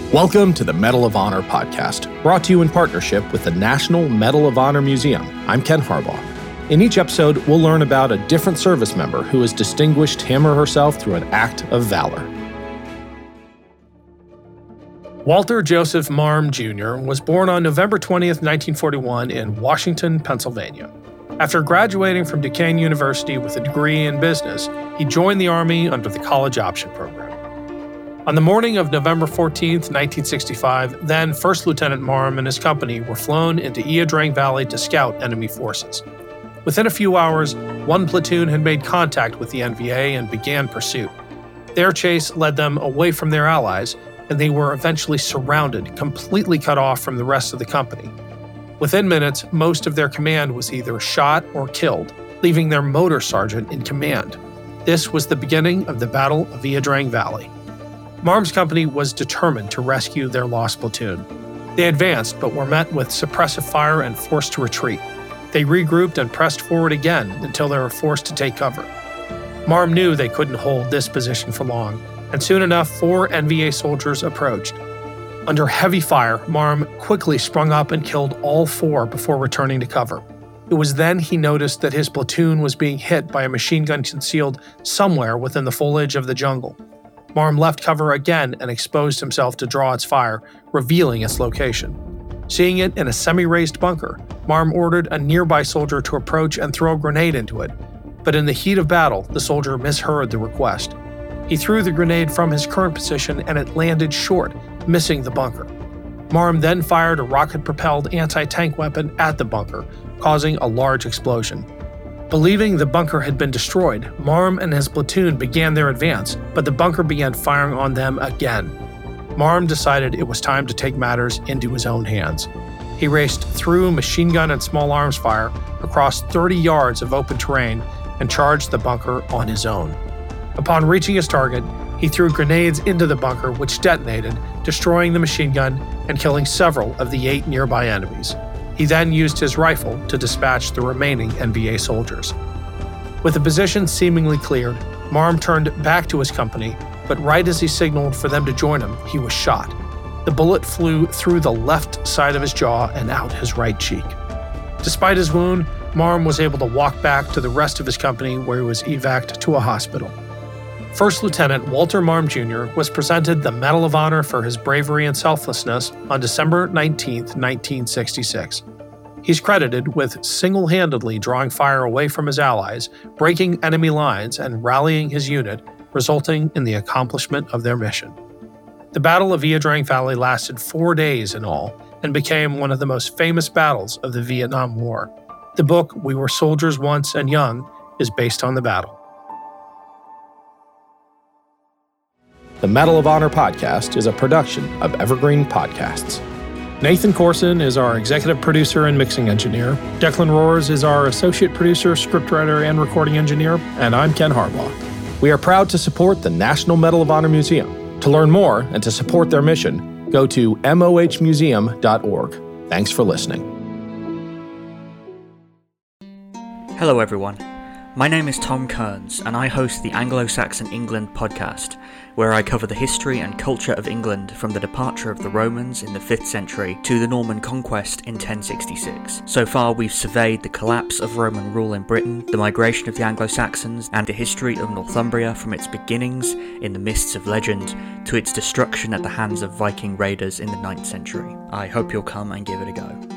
Welcome to the Medal of Honor podcast, brought to you in partnership with the National Medal of Honor Museum. I'm Ken Harbaugh. In each episode, we'll learn about a different service member who has distinguished him or herself through an act of valor. Walter Joseph Marm Jr. was born on November 20th, 1941 in Washington, Pennsylvania. After graduating from Duquesne University with a degree in business, he joined the Army under the College Option Program. On the morning of November 14, 1965, then First Lieutenant Marm and his company were flown into Ia Drang Valley to scout enemy forces. Within a few hours, one platoon had made contact with the NVA and began pursuit. Their chase led them away from their allies, and they were eventually surrounded, completely cut off from the rest of the company. Within minutes, most of their command was either shot or killed, leaving their motor sergeant in command. This was the beginning of the Battle of Ia Drang Valley. Marm's company was determined to rescue their lost platoon. They advanced, but were met with suppressive fire and forced to retreat. They regrouped and pressed forward again until they were forced to take cover. Marm knew they couldn't hold this position for long, and soon enough, 4 NVA soldiers approached. Under heavy fire, Marm quickly sprung up and killed all 4 before returning to cover. It was then he noticed that his platoon was being hit by a machine gun concealed somewhere within the foliage of the jungle. Marm left cover again and exposed himself to draw its fire, revealing its location. Seeing it in a semi-raised bunker, Marm ordered a nearby soldier to approach and throw a grenade into it. But in the heat of battle, the soldier misheard the request. He threw the grenade from his current position and it landed short, missing the bunker. Marm then fired a rocket-propelled anti-tank weapon at the bunker, causing a large explosion. Believing the bunker had been destroyed, Marm and his platoon began their advance, but the bunker began firing on them again. Marm decided it was time to take matters into his own hands. He raced through machine gun and small arms fire across 30 yards of open terrain and charged the bunker on his own. Upon reaching his target, he threw grenades into the bunker, which detonated, destroying the machine gun and killing several of the 8 nearby enemies. He then used his rifle to dispatch the remaining NVA soldiers. With the position seemingly cleared, Marm turned back to his company, but right as he signaled for them to join him, he was shot. The bullet flew through the left side of his jaw and out his right cheek. Despite his wound, Marm was able to walk back to the rest of his company, where he was evac'd to a hospital. First Lieutenant Walter Marm Jr. was presented the Medal of Honor for his bravery and selflessness on December 19, 1966. He's credited with single-handedly drawing fire away from his allies, breaking enemy lines, and rallying his unit, resulting in the accomplishment of their mission. The Battle of Ia Drang Valley lasted 4 days in all and became one of the most famous battles of the Vietnam War. The book, We Were Soldiers Once and Young, is based on the battle. The Medal of Honor podcast is a production of Evergreen Podcasts. Nathan Corson is our executive producer and mixing engineer. Declan Roars is our associate producer, scriptwriter, and recording engineer. And I'm Ken Harbaugh. We are proud to support the National Medal of Honor Museum. To learn more and to support their mission, go to mohmuseum.org. Thanks for listening. Hello everyone. My name is Tom Kearns, and I host the Anglo-Saxon England podcast, where I cover the history and culture of England from the departure of the Romans in the 5th century to the Norman conquest in 1066. So far, we've surveyed the collapse of Roman rule in Britain, the migration of the Anglo-Saxons, and the history of Northumbria from its beginnings in the mists of legend to its destruction at the hands of Viking raiders in the 9th century. I hope you'll come and give it a go.